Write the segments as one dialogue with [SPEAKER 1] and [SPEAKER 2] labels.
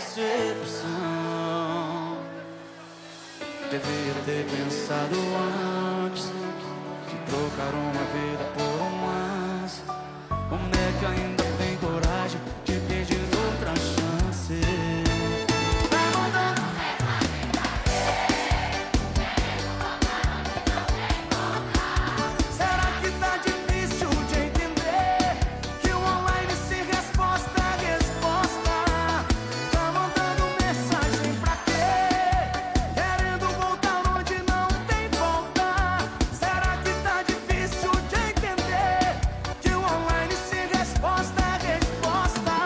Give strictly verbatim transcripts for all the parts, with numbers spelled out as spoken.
[SPEAKER 1] decepção. Devia ter pensado antes de trocar uma vida por um lance. Como é que ainda tem coragem de pedir outra chance? Será que tá difícil de entender que o online se resposta é resposta? Tá mandando mensagem pra quê? Querendo voltar onde não tem volta. Será que tá difícil de entender que o online se resposta é resposta?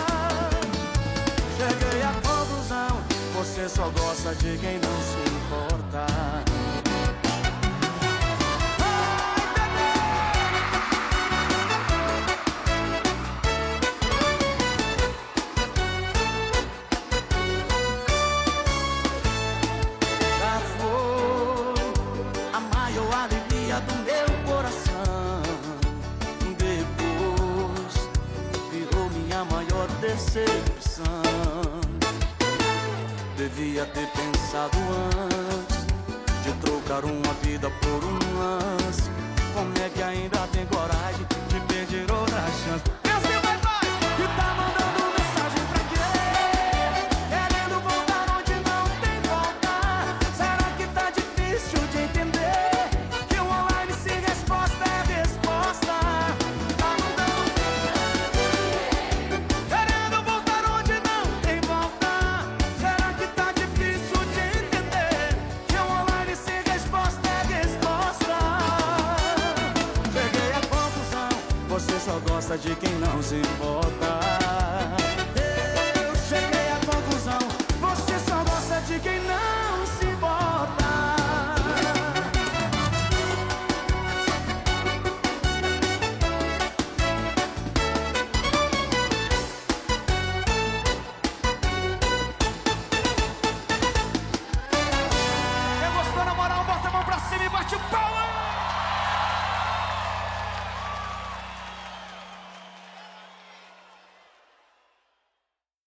[SPEAKER 1] Cheguei à conclusão, você só gosta de quem não se importa. Já foi a maior alegria do meu coração. Depois virou minha maior decepção. Devia ter pensado antes de trocar uma vida por um lance. Como é que ainda tem coragem de pedir outra chance? Esse vai, vai! Que tá mandando mensagem pra quê? Querendo voltar onde não tem volta. Será que tá difícil de entender que o online se resposta é resposta? Tá mandando querendo voltar onde não tem volta. Será que tá difícil de entender que o online se resposta é resposta? Cheguei à conclusão, você só gosta de quem não se importa.